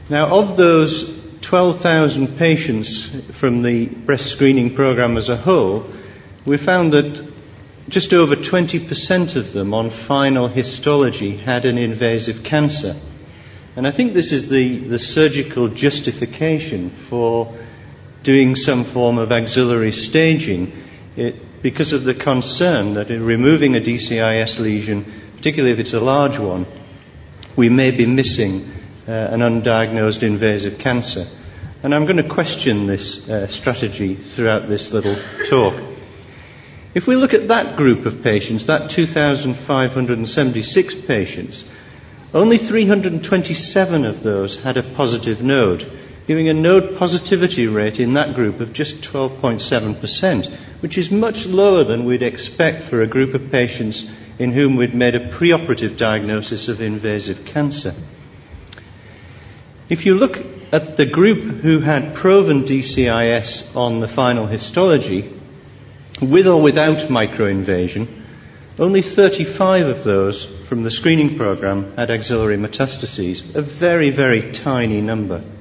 Now, of those 12,000 patients from the breast screening program as a whole, we found that just over 20% of them on final histology had an invasive cancer. And I think this is the surgical justification for doing some form of axillary staging, because of the concern that in removing a DCIS lesion, particularly if it's a large one, we may be missing an undiagnosed invasive cancer. And I'm going to question this strategy throughout this little talk. If we look at that group of patients, that 2,576 patients, only 327 of those had a positive node, giving a node positivity rate in that group of just 12.7%, which is much lower than we'd expect for a group of patients in whom we'd made a preoperative diagnosis of invasive cancer. If you look at the group who had proven DCIS on the final histology, with or without microinvasion, only 35 of those from the screening program had axillary metastases, a very, very tiny number.